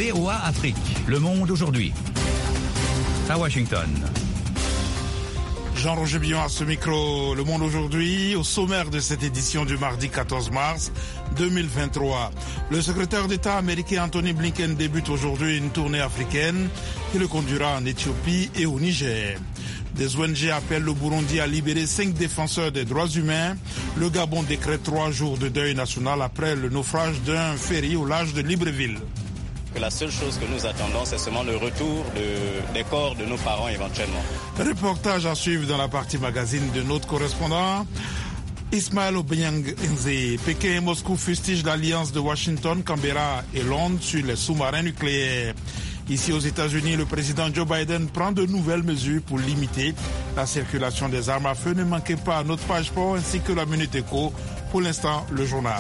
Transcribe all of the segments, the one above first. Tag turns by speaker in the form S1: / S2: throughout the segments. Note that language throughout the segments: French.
S1: VOA Afrique, le monde aujourd'hui. À Washington.
S2: Jean-Roger Billon à ce micro, Le Monde aujourd'hui, au sommaire de cette édition du mardi 14 mars 2023. Le secrétaire d'État américain Anthony Blinken débute aujourd'hui une tournée africaine qui le conduira en Éthiopie et au Niger. Des ONG appellent le Burundi à libérer 5 défenseurs des droits humains. Le Gabon décrète 3 jours de deuil national après le naufrage d'un ferry au large de Libreville.
S3: La seule chose que nous attendons, c'est seulement le retour des corps de nos parents éventuellement.
S2: Reportage à suivre dans la partie magazine de notre correspondant Ismaël Obiang-Nze. Pékin et Moscou fustigent l'alliance de Washington, Canberra et Londres sur les sous-marins nucléaires. Ici aux États-Unis, le président Joe Biden prend de nouvelles mesures pour limiter la circulation des armes à feu. Ne manquez pas notre page sport ainsi que la Minute Éco. Pour l'instant, le journal.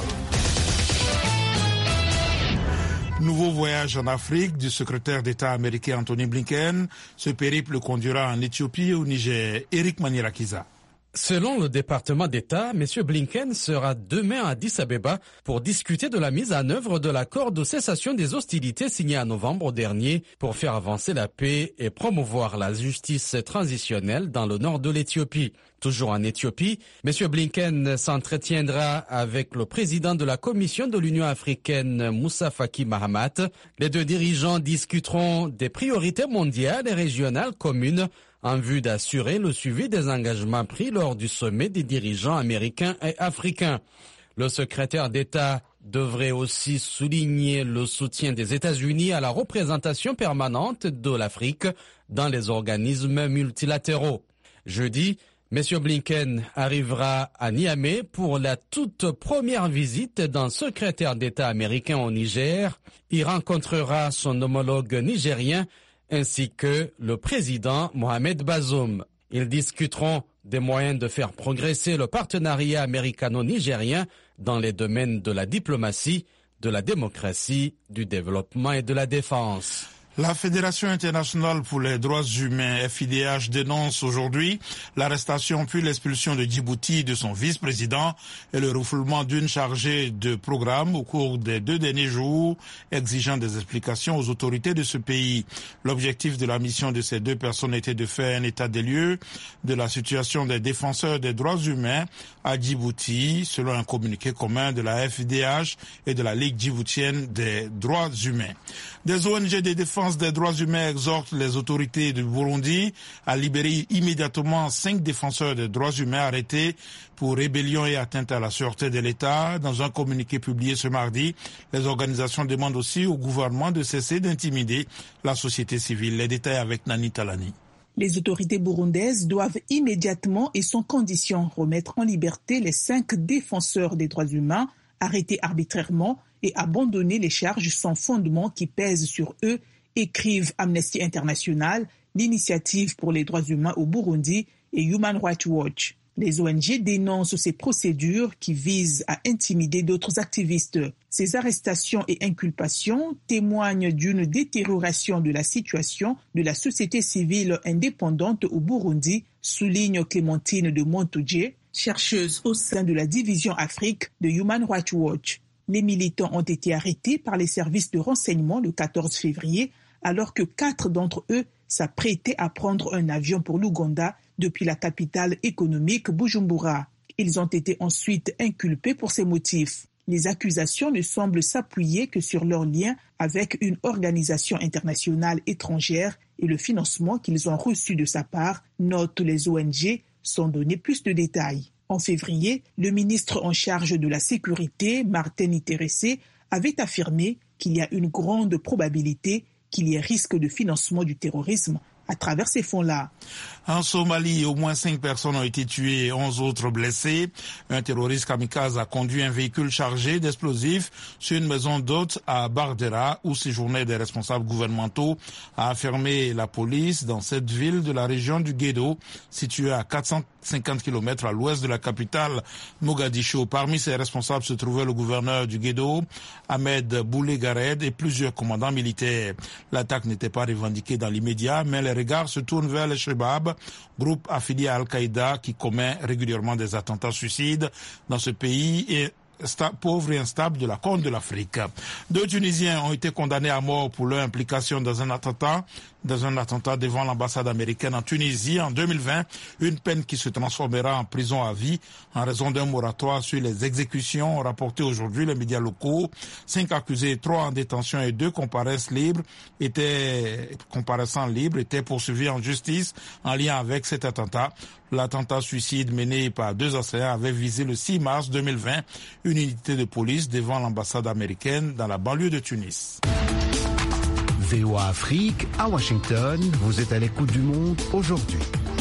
S2: Nouveau voyage en Afrique du secrétaire d'État américain Anthony Blinken. Ce périple conduira en Éthiopie et au Niger. Eric Manirakiza.
S4: Selon le département d'État, M. Blinken sera demain à Addis Abeba pour discuter de la mise en œuvre de l'accord de cessation des hostilités signé en novembre dernier pour faire avancer la paix et promouvoir la justice transitionnelle dans le nord de l'Éthiopie. Toujours en Éthiopie, M. Blinken s'entretiendra avec le président de la Commission de l'Union africaine, Moussa Faki Mahamat. Les deux dirigeants discuteront des priorités mondiales et régionales communes en vue d'assurer le suivi des engagements pris lors du sommet des dirigeants américains et africains. Le secrétaire d'État devrait aussi souligner le soutien des États-Unis à la représentation permanente de l'Afrique dans les organismes multilatéraux. Jeudi, M. Blinken arrivera à Niamey pour la toute première visite d'un secrétaire d'État américain au Niger. Il rencontrera son homologue nigérien ainsi que le président Mohamed Bazoum. Ils discuteront des moyens de faire progresser le partenariat américano-nigérien dans les domaines de la diplomatie, de la démocratie, du développement et de la défense.
S2: La Fédération internationale pour les droits humains, FIDH, dénonce aujourd'hui l'arrestation puis l'expulsion de Djibouti de son vice-président et le refoulement d'une chargée de programme au cours des 2 derniers jours, exigeant des explications aux autorités de ce pays. L'objectif de la mission de ces 2 personnes était de faire un état des lieux de la situation des défenseurs des droits humains à Djibouti, selon un communiqué commun de la FIDH et de la Ligue djiboutienne des droits humains. Des ONG de défense des droits humains exhortent les autorités du Burundi à libérer immédiatement 5 défenseurs des droits humains arrêtés pour rébellion et atteinte à la sûreté de l'État. Dans un communiqué publié ce mardi, les organisations demandent aussi au gouvernement de cesser d'intimider la société civile. Les détails avec Nani Talani.
S5: Les autorités burundaises doivent immédiatement et sans condition remettre en liberté les 5 défenseurs des droits humains arrêtés arbitrairement et abandonner les charges sans fondement qui pèsent sur eux, écrivent Amnesty International, l'Initiative pour les droits humains au Burundi et Human Rights Watch. Les ONG dénoncent ces procédures qui visent à intimider d'autres activistes. Ces arrestations et inculpations témoignent d'une détérioration de la situation de la société civile indépendante au Burundi, souligne Clémentine de Montoudjé, chercheuse au sein de la division Afrique de Human Rights Watch. Les militants ont été arrêtés par les services de renseignement le 14 février, alors que 4 d'entre eux s'apprêtaient à prendre un avion pour l'Ouganda depuis la capitale économique Bujumbura. Ils ont été ensuite inculpés pour ces motifs. Les accusations ne semblent s'appuyer que sur leur lien avec une organisation internationale étrangère et le financement qu'ils ont reçu de sa part, notent les ONG, sans donner plus de détails. En février, le ministre en charge de la sécurité, Martin Iterese, avait affirmé qu'il y a une grande probabilité qu'il y ait risque de financement du terrorisme à travers ces fonds-là.
S2: En Somalie, au moins 5 personnes ont été tuées et 11 autres blessées. Un terroriste kamikaze a conduit un véhicule chargé d'explosifs sur une maison d'hôtes à Bardera où séjournaient des responsables gouvernementaux, a affirmé la police dans cette ville de la région du Guédo, située à 450 km à l'ouest de la capitale Mogadiscio. Parmi ces responsables se trouvait le gouverneur du Guédo, Ahmed Boulé Gared, et plusieurs commandants militaires. L'attaque n'était pas revendiquée dans l'immédiat, mais les regards se tournent vers le Shebab, groupe affilié à Al-Qaïda qui commet régulièrement des attentats suicides dans ce pays et pauvre et instable de la Corne de l'Afrique. 2 Tunisiens ont été condamnés à mort pour leur implication dans un attentat devant l'ambassade américaine en Tunisie en 2020, une peine qui se transformera en prison à vie en raison d'un moratoire sur les exécutions, ont rapporté aujourd'hui les médias locaux. 5 accusés, 3 en détention et 2 comparaissants libres étaient poursuivis en justice en lien avec cet attentat. L'attentat suicide mené par 2 assaillants avait visé le 6 mars 2020 une unité de police devant l'ambassade américaine dans la banlieue de Tunis.
S6: VOA Afrique, à Washington, vous êtes à l'écoute du monde aujourd'hui.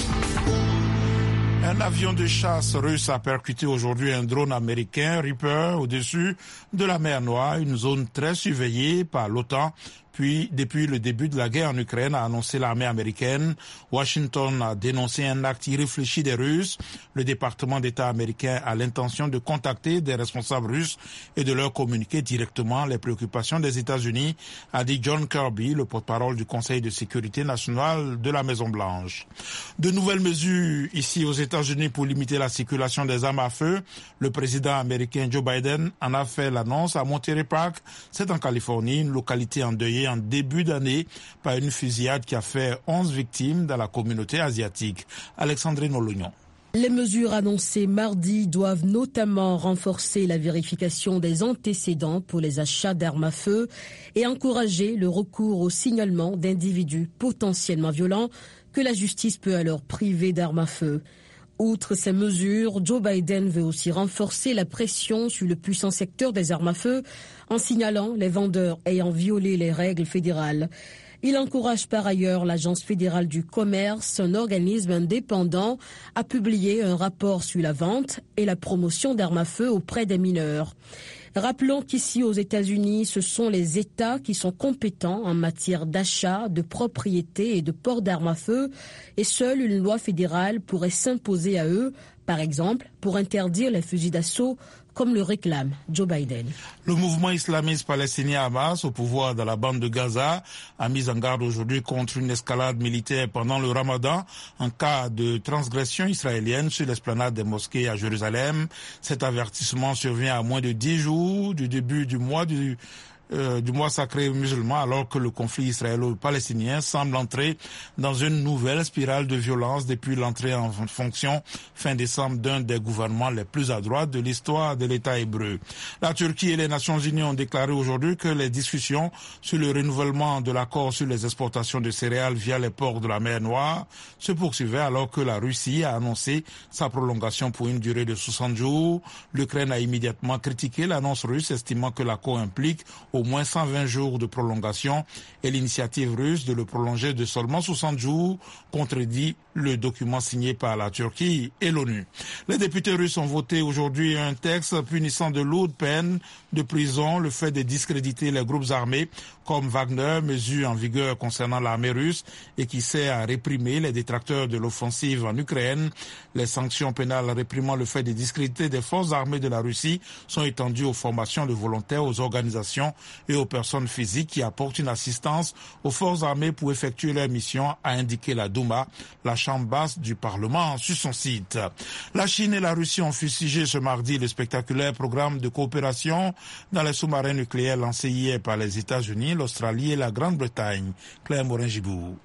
S2: Un avion de chasse russe a percuté aujourd'hui un drone américain Reaper au-dessus de la mer Noire, une zone très surveillée par l'OTAN. Puis, depuis le début de la guerre en Ukraine, a annoncé l'armée américaine. Washington a dénoncé un acte irréfléchi des Russes. Le département d'État américain a l'intention de contacter des responsables russes et de leur communiquer directement les préoccupations des États-Unis, a dit John Kirby, le porte-parole du Conseil de sécurité nationale de la Maison-Blanche. De nouvelles mesures ici aux États-Unis pour limiter la circulation des armes à feu. Le président américain Joe Biden en a fait l'annonce à Monterey Park. C'est en Californie, une localité endeuillée en début d'année par une fusillade qui a fait 11 victimes dans la communauté asiatique. Alexandrine Olognon.
S7: Les mesures annoncées mardi doivent notamment renforcer la vérification des antécédents pour les achats d'armes à feu et encourager le recours au signalement d'individus potentiellement violents que la justice peut alors priver d'armes à feu. Outre ces mesures, Joe Biden veut aussi renforcer la pression sur le puissant secteur des armes à feu en signalant les vendeurs ayant violé les règles fédérales. Il encourage par ailleurs l'Agence fédérale du commerce, un organisme indépendant, à publier un rapport sur la vente et la promotion d'armes à feu auprès des mineurs. Rappelons qu'ici aux États-Unis, ce sont les États qui sont compétents en matière d'achat, de propriété et de port d'armes à feu, et seule une loi fédérale pourrait s'imposer à eux, par exemple pour interdire les fusils d'assaut, comme le réclame Joe Biden.
S2: Le mouvement islamiste palestinien Hamas, au pouvoir dans la bande de Gaza, a mis en garde aujourd'hui contre une escalade militaire pendant le Ramadan en cas de transgression israélienne sur l'esplanade des mosquées à Jérusalem. Cet avertissement survient à moins de 10 jours du début du mois sacré musulman, alors que le conflit israélo-palestinien semble entrer dans une nouvelle spirale de violence depuis l'entrée en fonction fin décembre d'un des gouvernements les plus à droite de l'histoire de l'État hébreu. La Turquie et les Nations Unies ont déclaré aujourd'hui que les discussions sur le renouvellement de l'accord sur les exportations de céréales via les ports de la mer Noire se poursuivaient alors que la Russie a annoncé sa prolongation pour une durée de 60 jours. L'Ukraine a immédiatement critiqué l'annonce russe, estimant que l'accord implique au moins 120 jours de prolongation et l'initiative russe de le prolonger de seulement 60 jours contredit le document signé par la Turquie et l'ONU. Les députés russes ont voté aujourd'hui un texte punissant de lourdes peines de prison le fait de discréditer les groupes armés comme Wagner, mesure en vigueur concernant l'armée russe et qui sert à réprimer les détracteurs de l'offensive en Ukraine. Les sanctions pénales réprimant le fait de discréditer des forces armées de la Russie sont étendues aux formations de volontaires, aux organisations et aux personnes physiques qui apportent une assistance aux forces armées pour effectuer leur mission, a indiqué la Douma, la chambre basse du Parlement, sur son site. La Chine et la Russie ont fustigé ce mardi le spectaculaire programme de coopération dans les sous-marins nucléaires lancé hier par les États-Unis, l'Australie et la Grande-Bretagne. Claire Morin-Gibou.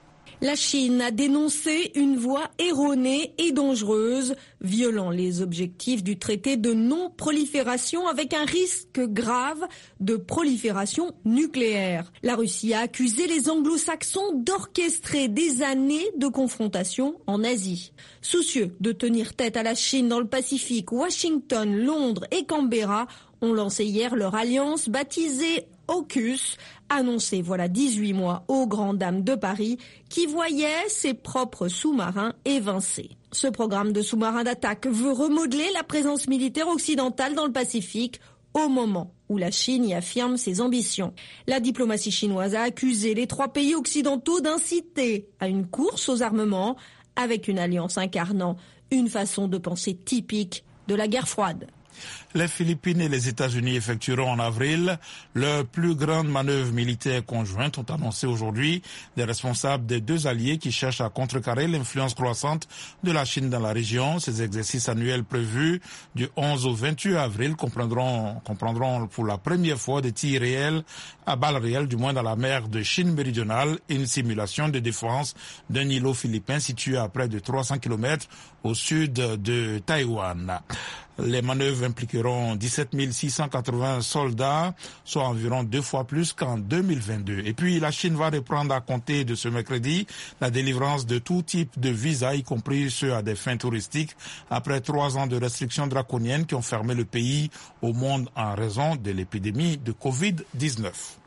S7: La Chine a dénoncé une voie erronée et dangereuse, violant les objectifs du traité de non-prolifération avec un risque grave de prolifération nucléaire. La Russie a accusé les anglo-saxons d'orchestrer des années de confrontation en Asie. Soucieux de tenir tête à la Chine dans le Pacifique, Washington, Londres et Canberra ont lancé hier leur alliance baptisée AUKUS, annoncé voilà 18 mois aux grandes dames de Paris qui voyaient ses propres sous-marins évincés. Ce programme de sous-marins d'attaque veut remodeler la présence militaire occidentale dans le Pacifique au moment où la Chine y affirme ses ambitions. La diplomatie chinoise a accusé les 3 pays occidentaux d'inciter à une course aux armements avec une alliance incarnant une façon de penser typique de la guerre froide.
S2: Les Philippines et les États-Unis effectueront en avril leur plus grande manœuvre militaire conjointe, ont annoncé aujourd'hui des responsables des deux alliés qui cherchent à contrecarrer l'influence croissante de la Chine dans la région. Ces exercices annuels prévus du 11 au 28 avril comprendront pour la première fois des tirs réels à balles réelles, du moins dans la mer de Chine méridionale, et une simulation de défense d'un îlot philippin situé à près de 300 km au sud de Taïwan. Les manœuvres impliqueront 17 680 soldats, soit environ 2 fois plus qu'en 2022. Et puis la Chine va reprendre à compter de ce mercredi la délivrance de tout type de visas, y compris ceux à des fins touristiques, après 3 ans de restrictions draconiennes qui ont fermé le pays au monde en raison de l'épidémie de Covid-19.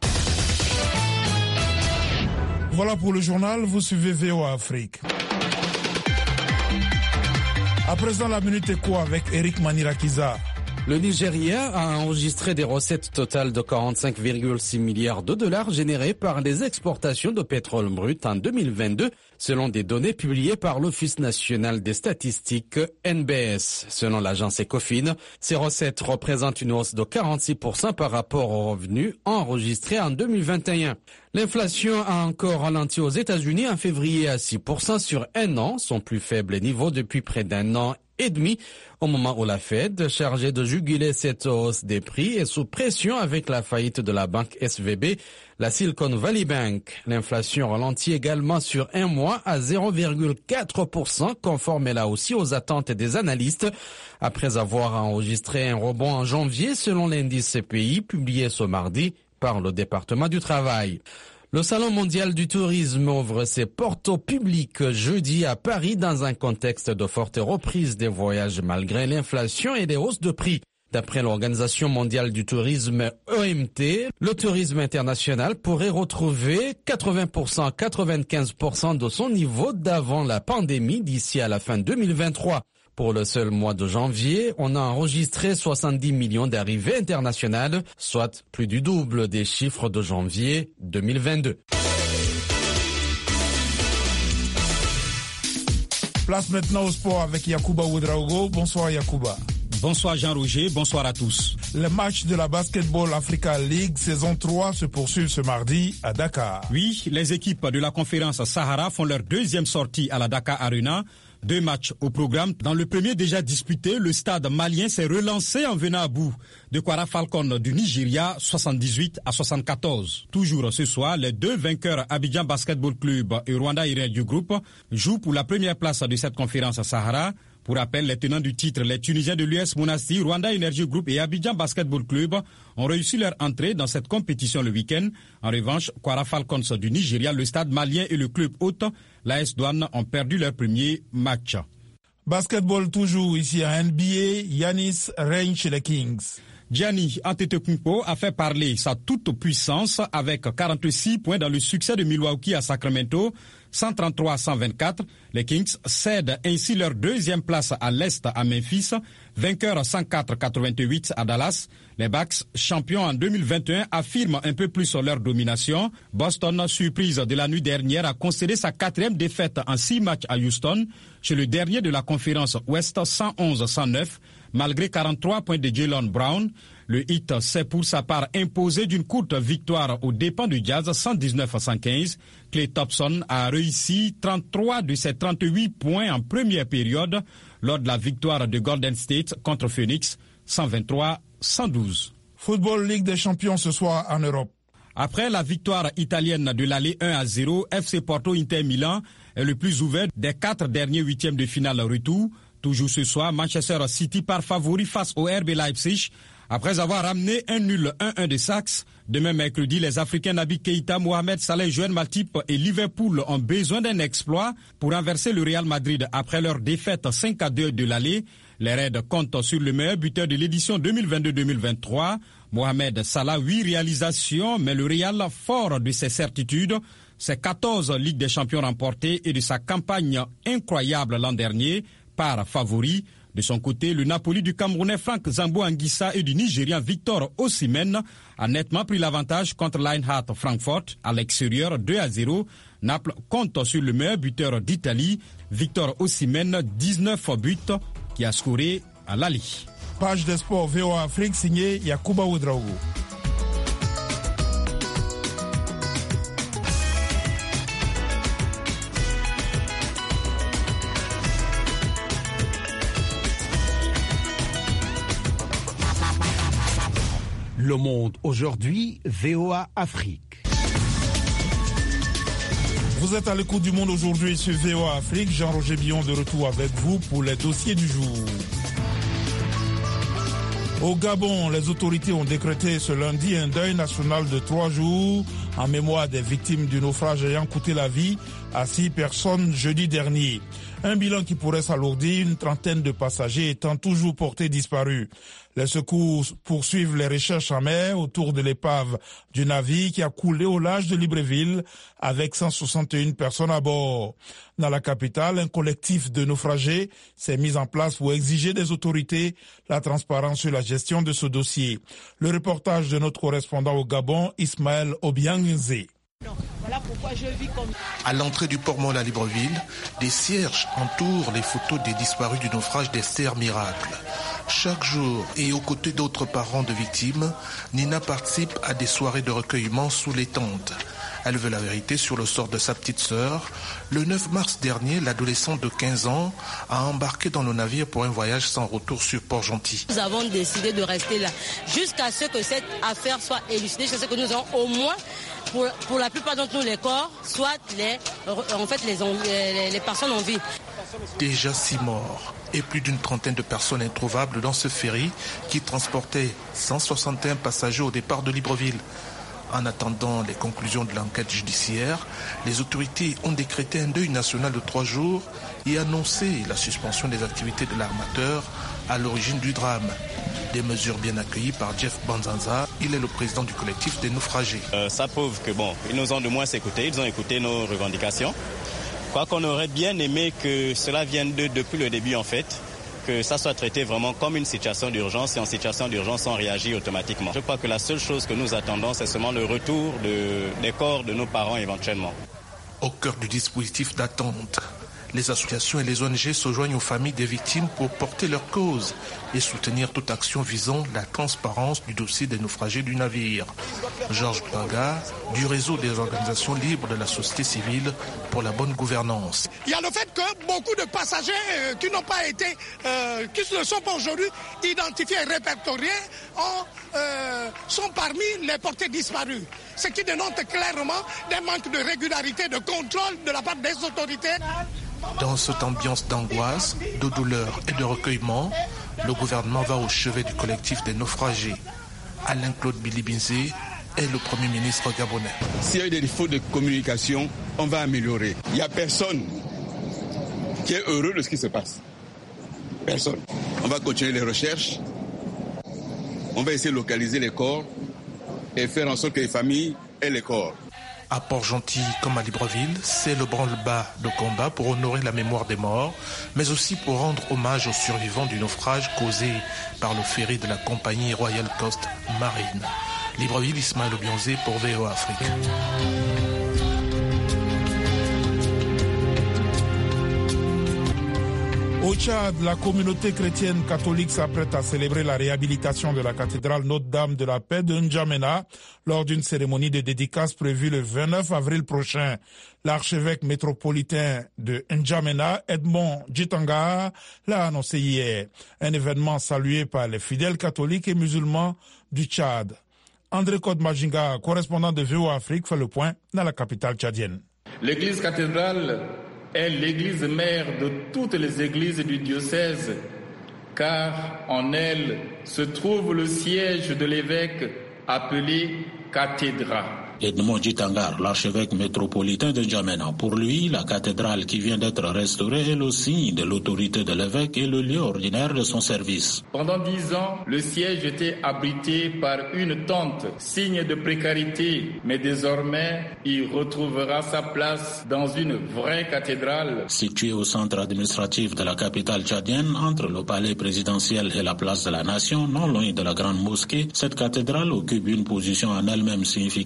S2: Voilà pour le journal, vous suivez VOA Afrique. À présent, la Minute Éco avec Eric Manirakiza.
S4: Le Nigeria a enregistré des recettes totales de 45,6 milliards de dollars générées par les exportations de pétrole brut en 2022, selon des données publiées par l'Office national des statistiques NBS. Selon l'agence Ecofin, ces recettes représentent une hausse de 46% par rapport aux revenus enregistrés en 2021. L'inflation a encore ralenti aux États-Unis en février à 6% sur un an, son plus faible niveau depuis près d'un an et demi, au moment où la Fed, chargée de juguler cette hausse des prix, est sous pression avec la faillite de la banque SVB, la Silicon Valley Bank. L'inflation ralentit également sur un mois à 0,4%, conforme là aussi aux attentes des analystes, après avoir enregistré un rebond en janvier selon l'indice CPI publié ce mardi par le département du travail. Le Salon mondial du tourisme ouvre ses portes au public jeudi à Paris dans un contexte de forte reprise des voyages malgré l'inflation et les hausses de prix. D'après l'Organisation mondiale du tourisme OMT, le tourisme international pourrait retrouver 80% à 95% de son niveau d'avant la pandémie d'ici à la fin 2023. Pour le seul mois de janvier, on a enregistré 70 millions d'arrivées internationales, soit plus du double des chiffres de janvier 2022.
S2: Place maintenant au sport avec Yacouba Ouedraogo. Bonsoir Yacouba.
S8: Bonsoir Jean-Roger, bonsoir à tous.
S2: Les matchs de la Basketball Africa League saison 3 se poursuivent ce mardi à Dakar.
S8: Oui, les équipes de la conférence Sahara font leur deuxième sortie à la Dakar Arena. 2 matchs au programme. Dans le premier déjà disputé, le stade malien s'est relancé en venant à bout de Kwara Falcon du Nigeria 78 à 74. Toujours ce soir, les 2 vainqueurs Abidjan Basketball Club et Rwanda Energy Group jouent pour la première place de cette conférence Sahara. Pour rappel, les tenants du titre, les Tunisiens de l'US Monastir, Rwanda Energy Group et Abidjan Basketball Club ont réussi leur entrée dans cette compétition le week-end. En revanche, Kwara Falcons du Nigeria, le stade malien et le club hôte, l'AS Douane, ont perdu leur premier match.
S2: Basketball toujours ici à NBA, Giannis règne chez les Kings.
S8: Giannis Antetokounmpo a fait parler sa toute-puissance avec 46 points dans le succès de Milwaukee à Sacramento, 133-124. Les Kings cèdent ainsi leur deuxième place à l'Est à Memphis, vainqueurs 104-88 à Dallas. Les Bucks, champions en 2021, affirment un peu plus leur domination. Boston, surprise de la nuit dernière, a concédé sa 4e défaite en 6 matchs à Houston, chez le dernier de la conférence Ouest 111-109. Malgré 43 points de Jaylen Brown, le Heat s'est pour sa part imposé d'une courte victoire aux dépens du Jazz 119-115. Klay Thompson a réussi 33 de ses 38 points en première période lors de la victoire de Golden State contre Phoenix 123-112.
S2: Football Ligue des Champions ce soir en Europe.
S8: Après la victoire italienne de l'aller 1-0, FC Porto Inter Milan est le plus ouvert des 4 derniers huitièmes de finale retour. Toujours ce soir, Manchester City part favori face au RB Leipzig. Après avoir ramené un nul 1-1 de Saxe, demain mercredi, les Africains Naby Keïta, Mohamed Salah, Joël Matip et Liverpool ont besoin d'un exploit pour renverser le Real Madrid après leur défaite 5-2 de l'aller. Les Reds comptent sur le meilleur buteur de l'édition 2022-2023. Mohamed Salah, 8 réalisations, mais le Real, fort de ses certitudes, ses 14 Ligues des Champions remportées et de sa campagne incroyable l'an dernier, par favori. De son côté, le Napoli du Camerounais Frank Zambo Anguissa et du Nigérian Victor Osimhen a nettement pris l'avantage contre l'Eintracht Francfort à l'extérieur 2-0. Naples compte sur le meilleur buteur d'Italie, Victor Osimhen, 19 buts, qui a scoré à l'Ali.
S2: Page des sports VOA Afrique signée Yacouba Ouedraogo.
S6: Le Monde aujourd'hui, VOA Afrique.
S2: Vous êtes à l'écoute du Monde aujourd'hui sur VOA Afrique. Jean-Roger Billon de retour avec vous pour les dossiers du jour. Au Gabon, les autorités ont décrété ce lundi un deuil national de 3 jours en mémoire des victimes du naufrage ayant coûté la vie à 6 personnes jeudi dernier. Un bilan qui pourrait s'alourdir, une trentaine de passagers étant toujours portés disparus. Les secours poursuivent les recherches en mer autour de l'épave du navire qui a coulé au large de Libreville avec 161 personnes à bord. Dans la capitale, un collectif de naufragés s'est mis en place pour exiger des autorités la transparence sur la gestion de ce dossier. Le reportage de notre correspondant au Gabon, Ismaël Obiangze.
S9: À l'entrée du port Molle à Libreville, des cierges entourent les photos des disparus du naufrage d'Esther Miracle. Chaque jour, et aux côtés d'autres parents de victimes, Nina participe à des soirées de recueillement sous les tentes. Elle veut la vérité sur le sort de sa petite sœur. Le 9 mars dernier, l'adolescente de 15 ans a embarqué dans le navire pour un voyage sans retour sur Port-Gentil.
S10: Nous avons décidé de rester là jusqu'à ce que cette affaire soit élucidée, jusqu'à ce que nous avons au moins, pour la plupart d'entre nous, les corps, soit les personnes en vie.
S9: Déjà 6 morts et plus d'une trentaine de personnes introuvables dans ce ferry qui transportait 161 passagers au départ de Libreville. En attendant les conclusions de l'enquête judiciaire, les autorités ont décrété un deuil national de 3 jours et annoncé la suspension des activités de l'armateur à l'origine du drame. Des mesures bien accueillies par Jeff Banzanza, il est le président du collectif des naufragés.
S3: Ça prouve que ils nous ont de moins écoutés, ils ont écouté nos revendications. Quoi qu'on aurait bien aimé que cela vienne depuis le début en fait, que ça soit traité vraiment comme une situation d'urgence et en situation d'urgence on réagit automatiquement. Je crois que la seule chose que nous attendons c'est seulement le retour des corps de nos parents éventuellement.
S9: Au cœur du dispositif d'attente, les associations et les ONG se joignent aux familles des victimes pour porter leur cause et soutenir toute action visant la transparence du dossier des naufragés du navire. Georges Baga, du réseau des organisations libres de la société civile pour la bonne gouvernance.
S11: Il y a le fait que beaucoup de passagers qui n'ont pas été, qui ne sont pas aujourd'hui identifiés et répertoriés, sont parmi les portés disparus. Ce qui dénote clairement des manques de régularité, de contrôle de la part des autorités.
S9: Dans cette ambiance d'angoisse, de douleur et de recueillement, le gouvernement va au chevet du collectif des naufragés. Alain-Claude Bilibinzé est le Premier ministre gabonais.
S12: S'il y a eu des défauts de communication, on va améliorer. Il n'y a personne qui est heureux de ce qui se passe. Personne. On va continuer les recherches. On va essayer de localiser les corps et faire en sorte que les familles aient les corps.
S9: À Port-Gentil comme à Libreville, c'est le branle-bas de combat pour honorer la mémoire des morts, mais aussi pour rendre hommage aux survivants du naufrage causé par le ferry de la compagnie Royal Coast Marine. Libreville, Ismaël Obiangze pour VOA Afrique.
S2: Au Tchad, la communauté chrétienne catholique s'apprête à célébrer la réhabilitation de la cathédrale Notre-Dame de la Paix de N'Djamena lors d'une cérémonie de dédicace prévue le 29 avril prochain. L'archevêque métropolitain de N'Djamena, Edmond Djitanga, l'a annoncé hier. Un événement salué par les fidèles catholiques et musulmans du Tchad. André Kodmajinga, correspondant de VOA Afrique, fait le point dans la capitale tchadienne.
S13: L'église cathédrale est l'église mère de toutes les églises du diocèse, car en elle se trouve le siège de l'évêque appelé cathédrale.
S14: Edmond Djitanga, l'archevêque métropolitain de N'Djamena. Pour lui, la cathédrale qui vient d'être restaurée est le signe de l'autorité de l'évêque et le lieu ordinaire de son service.
S13: Pendant 10 ans, le siège était abrité par une tente, signe de précarité, mais désormais, il retrouvera sa place dans une vraie cathédrale.
S14: Située au centre administratif de la capitale tchadienne, entre le palais présidentiel et la place de la Nation, non loin de la grande mosquée, cette cathédrale occupe une position en elle-même significative et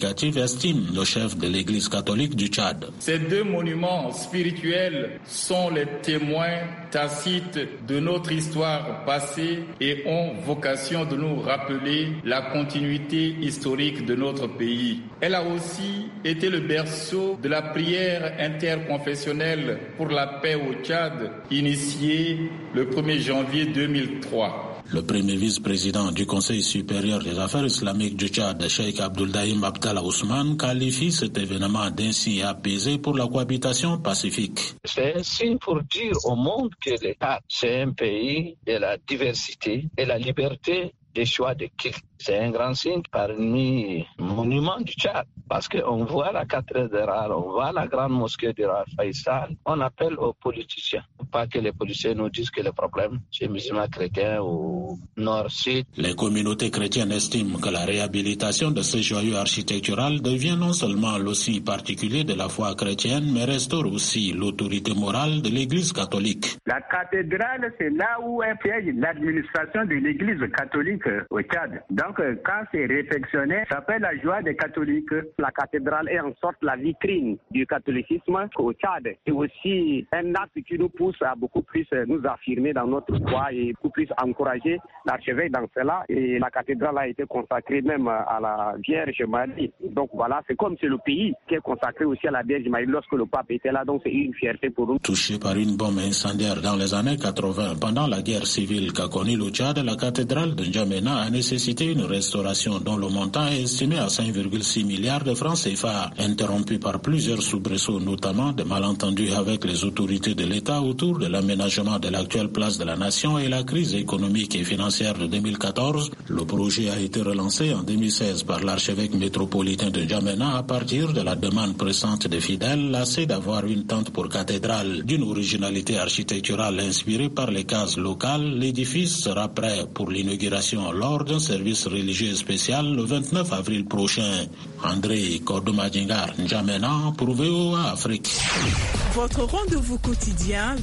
S14: estime le chef de l'Église catholique du Tchad.
S13: Ces deux monuments spirituels sont les témoins tacites de notre histoire passée et ont vocation de nous rappeler la continuité historique de notre pays. Elle a aussi été le berceau de la prière interconfessionnelle pour la paix au Tchad, initiée le 1er janvier 2003.
S14: Le premier vice-président du Conseil supérieur des affaires islamiques du Tchad, Cheikh Abdouldaïm Abdallah Ousmane, qualifie cet événement d'insigne apaisé pour la cohabitation pacifique.
S15: C'est un signe pour dire au monde que le Tchad, c'est un pays de la diversité et la liberté des choix de culte. C'est un grand signe parmi les monuments du Tchad, parce qu'on voit la cathédrale, on voit la grande mosquée de Faisal. On appelle aux politiciens, pas que les politiciens nous disent que le problème c'est musulmans chrétiens au nord-sud.
S14: Les communautés chrétiennes estiment que la réhabilitation de ce joyau architectural devient non seulement le signe particulier de la foi chrétienne, mais restaure aussi l'autorité morale de l'Église catholique.
S16: La cathédrale, c'est là où est siège l'administration de l'Église catholique au Tchad. Donc, quand c'est réfectionné, ça fait la joie des catholiques. La cathédrale est en sorte la vitrine du catholicisme au Tchad. C'est aussi un acte qui nous pousse à beaucoup plus nous affirmer dans notre foi et beaucoup plus encourager l'archevêque dans cela. Et la cathédrale a été consacrée même à la Vierge Marie. Donc voilà, c'est comme c'est le pays qui est consacré aussi à la Vierge Marie lorsque le pape était là. Donc c'est une fierté pour nous.
S14: Touchée par une bombe incendiaire dans les années 80, pendant la guerre civile qu'a connue le Tchad, la cathédrale de N'Djamena a nécessité une restauration dont le montant est estimé à 5,6 milliards de francs CFA, interrompu par plusieurs soubresauts, notamment des malentendus avec les autorités de l'État autour de l'aménagement de l'actuelle place de la Nation et la crise économique et financière de 2014. Le projet a été relancé en 2016 par l'archevêque métropolitain de N'Djamena à partir de la demande pressante des fidèles lassés d'avoir une tente pour cathédrale. D'une originalité architecturale inspirée par les cases locales, l'édifice sera prêt pour l'inauguration lors d'un service religieux spécial le 29 avril prochain. André Kordomadingar, N'Djamena pour VOA Afrique.
S5: Votre rendez-vous quotidien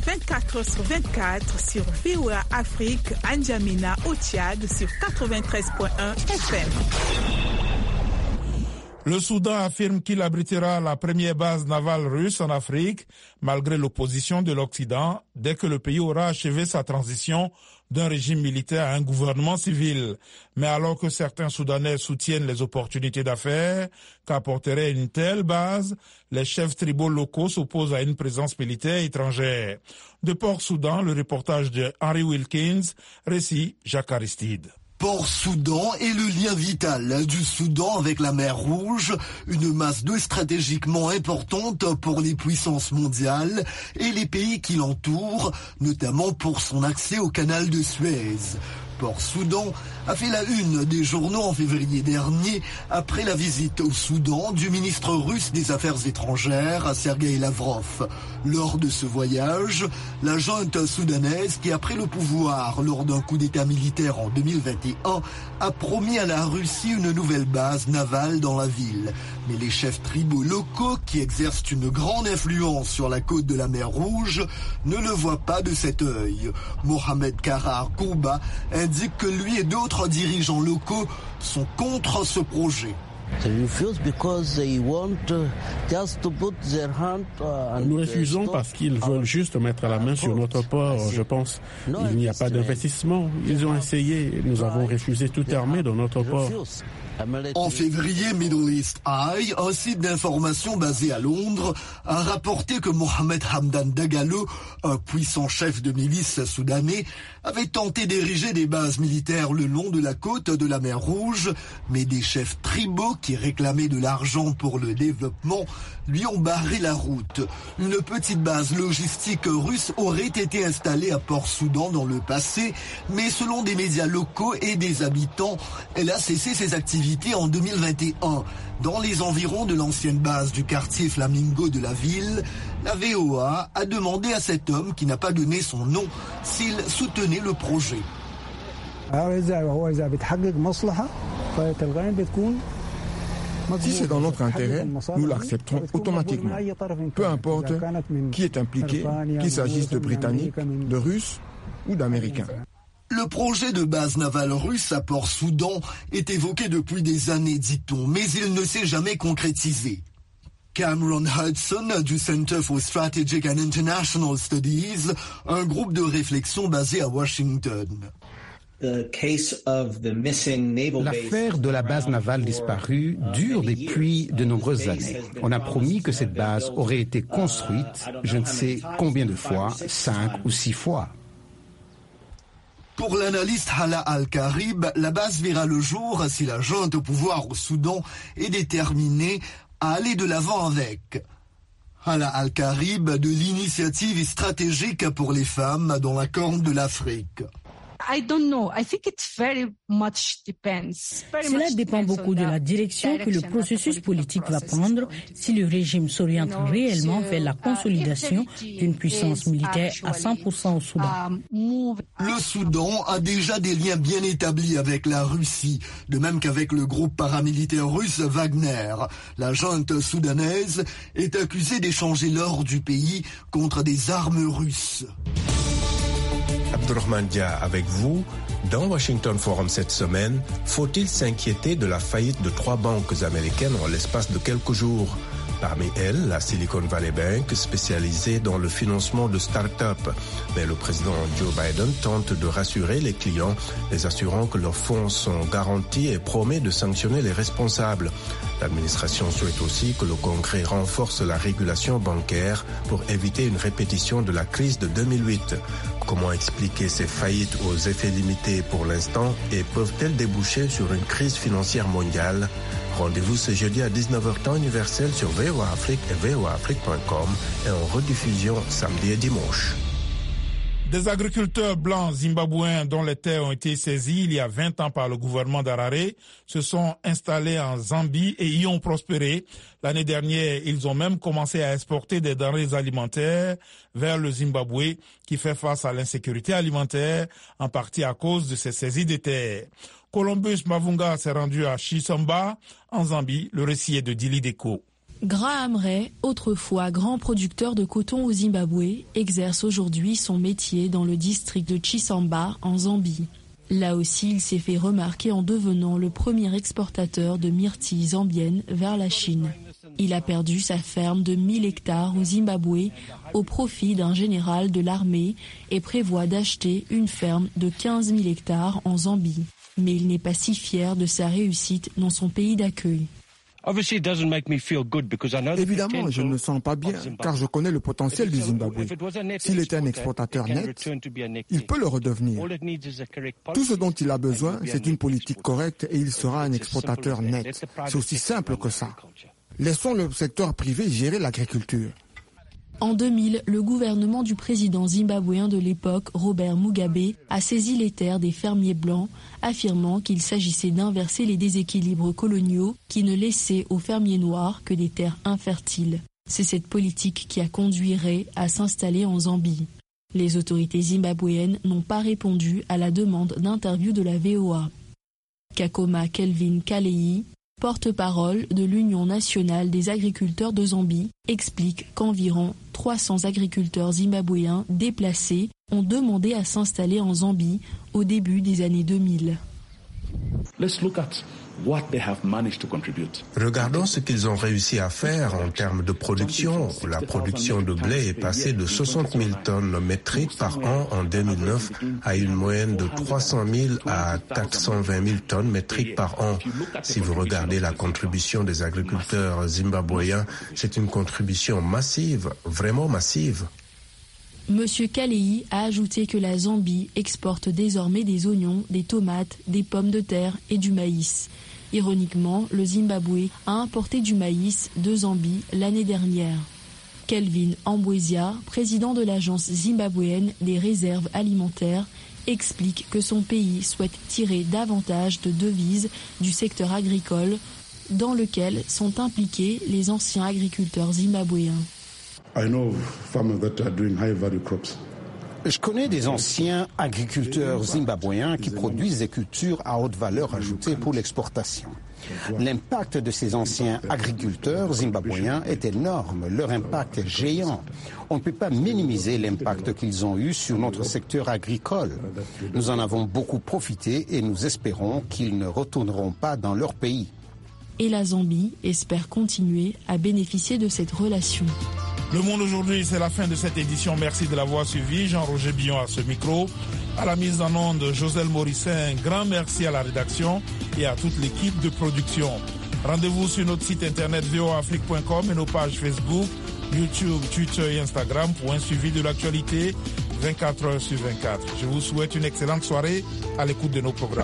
S5: 24h/24 sur VOA Afrique, N'Djamena au Tchad sur 93.1 FM.
S2: Le Soudan affirme qu'il abritera la première base navale russe en Afrique, malgré l'opposition de l'Occident, dès que le pays aura achevé sa transition d'un régime militaire à un gouvernement civil. Mais alors que certains Soudanais soutiennent les opportunités d'affaires qu'apporterait une telle base, les chefs tribaux locaux s'opposent à une présence militaire étrangère. De Port-Soudan, le reportage de Henry Wilkins, récit Jacques Aristide.
S17: Port-Soudan est le lien vital du Soudan avec la mer Rouge, une masse d'eau stratégiquement importante pour les puissances mondiales et les pays qui l'entourent, notamment pour son accès au canal de Suez. Port-Soudan a fait la une des journaux en février dernier après la visite au Soudan du ministre russe des Affaires étrangères, Sergueï Lavrov. Lors de ce voyage, la junte soudanaise, qui a pris le pouvoir lors d'un coup d'État militaire en 2021, a promis à la Russie une nouvelle base navale dans la ville. Mais les chefs tribaux locaux, qui exercent une grande influence sur la côte de la mer Rouge, ne le voient pas de cet œil. Mohamed Karar Kouba indique que lui et d'autres dirigeants locaux sont contre ce projet.
S18: Nous refusons parce qu'ils veulent juste mettre la main sur notre port, je pense. Il n'y a pas d'investissement. Ils ont essayé. Nous avons refusé toute armée dans notre port.
S17: En février, Middle East Eye, un site d'information basé à Londres, a rapporté que Mohamed Hamdan Dagalo, un puissant chef de milice soudanais, avait tenté d'ériger des bases militaires le long de la côte de la mer Rouge, mais des chefs tribaux qui réclamaient de l'argent pour le développement lui ont barré la route. Une petite base logistique russe aurait été installée à Port-Soudan dans le passé, mais selon des médias locaux et des habitants, elle a cessé ses activités en 2021. Dans les environs de l'ancienne base du quartier Flamingo de la ville, la VOA a demandé à cet homme, qui n'a pas donné son nom, s'il soutenait le projet.
S19: Si c'est dans notre intérêt, nous l'accepterons automatiquement. Peu importe qui est impliqué, qu'il s'agisse de Britanniques, de Russes ou d'Américains.
S17: Le projet de base navale russe à Port-Soudan est évoqué depuis des années, dit-on, mais il ne s'est jamais concrétisé. Cameron Hudson du Center for Strategic and International Studies, un groupe de réflexion basé à Washington.
S6: L'affaire de la base navale disparue dure depuis de nombreuses années. On a promis que cette base aurait été construite, je ne sais combien de fois, 5 ou 6 fois.
S17: Pour l'analyste Hala Al-Karib, la base verra le jour si la junte au pouvoir au Soudan est déterminée à aller de l'avant avec. Hala Al-Karib de l'initiative stratégique pour les femmes dans la Corne de l'Afrique.
S20: Cela dépend beaucoup de la direction que le processus politique va prendre si le régime s'oriente réellement vers la consolidation d'une puissance militaire à 100% au Soudan.
S17: Le Soudan a déjà des liens bien établis avec la Russie, de même qu'avec le groupe paramilitaire russe Wagner. La junte soudanaise est accusée d'échanger l'or du pays contre des armes russes.
S21: Abdourahmane Dia avec vous. Dans Washington Forum cette semaine, faut-il s'inquiéter de la faillite de 3 banques américaines en l'espace de quelques jours? Parmi elles, la Silicon Valley Bank, spécialisée dans le financement de start-up. Mais le président Joe Biden tente de rassurer les clients, les assurant que leurs fonds sont garantis et promet de sanctionner les responsables. L'administration souhaite aussi que le Congrès renforce la régulation bancaire pour éviter une répétition de la crise de 2008. Comment expliquer ces faillites aux effets limités pour l'instant et peuvent-elles déboucher sur une crise financière mondiale? Rendez-vous ce jeudi à 19h temps universel sur VOA Afrique et voaafrique.com et en rediffusion samedi et dimanche.
S2: Des agriculteurs blancs zimbabwéens dont les terres ont été saisies il y a 20 ans par le gouvernement d'Harare se sont installés en Zambie et y ont prospéré. L'année dernière, ils ont même commencé à exporter des denrées alimentaires vers le Zimbabwe qui fait face à l'insécurité alimentaire, en partie à cause de ces saisies de terres. Columbus Mavunga s'est rendu à Chisamba, en Zambie. Le récit est de Dili Deko.
S22: Graham Ray, autrefois grand producteur de coton au Zimbabwe, exerce aujourd'hui son métier dans le district de Chisamba, en Zambie. Là aussi, il s'est fait remarquer en devenant le premier exportateur de myrtilles zambiennes vers la Chine. Il a perdu sa ferme de 1000 hectares au Zimbabwe au profit d'un général de l'armée et prévoit d'acheter une ferme de 15 000 hectares en Zambie. Mais il n'est pas si fier de sa réussite dans son pays d'accueil.
S19: Évidemment, je ne me sens pas bien, car je connais le potentiel du Zimbabwe. S'il était un exportateur net, il peut le redevenir. Tout ce dont il a besoin, c'est une politique correcte et il sera un exportateur net. C'est aussi simple que ça. Laissons le secteur privé gérer l'agriculture.
S22: En 2000, le gouvernement du président zimbabwéen de l'époque, Robert Mugabe, a saisi les terres des fermiers blancs, affirmant qu'il s'agissait d'inverser les déséquilibres coloniaux qui ne laissaient aux fermiers noirs que des terres infertiles. C'est cette politique qui a conduit Ray à s'installer en Zambie. Les autorités zimbabwéennes n'ont pas répondu à la demande d'interview de la VOA. Kakoma Kelvin Kaleyi, porte-parole de l'Union nationale des agriculteurs de Zambie, explique qu'environ 300 agriculteurs zimbabwéens déplacés ont demandé à s'installer en Zambie au début des années 2000.
S21: Regardons ce qu'ils ont réussi à faire en termes de production. La production de blé est passée de 60 000 tonnes métriques par an en 2009 à une moyenne de 300 000 à 420 000 tonnes métriques par an. Si vous regardez la contribution des agriculteurs zimbabwéens, c'est une contribution massive, vraiment massive.
S22: Monsieur Kaleyi a ajouté que la Zambie exporte désormais des oignons, des tomates, des pommes de terre et du maïs. Ironiquement, le Zimbabwe a importé du maïs de Zambie l'année dernière. Kelvin Ambwesia, président de l'agence zimbabwéenne des réserves alimentaires, explique que son pays souhaite tirer davantage de devises du secteur agricole dans lequel sont impliqués les anciens agriculteurs zimbabwéens.
S6: Je connais des anciens agriculteurs zimbabwéens qui produisent des cultures à haute valeur ajoutée pour l'exportation. L'impact de ces anciens agriculteurs zimbabwéens est énorme, leur impact est géant. On ne peut pas minimiser l'impact qu'ils ont eu sur notre secteur agricole. Nous en avons beaucoup profité et nous espérons qu'ils ne retourneront pas dans leur pays.
S22: Et la Zambie espère continuer à bénéficier de cette relation.
S2: Le Monde aujourd'hui, c'est la fin de cette édition. Merci de l'avoir suivi. Jean-Roger Billon à ce micro. À la mise en onde, Joselle Morissin. Un grand merci à la rédaction et à toute l'équipe de production. Rendez-vous sur notre site internet voaafrique.com et nos pages Facebook, YouTube, Twitter et Instagram pour un suivi de l'actualité 24 heures sur 24. Je vous souhaite une excellente soirée à l'écoute de nos programmes.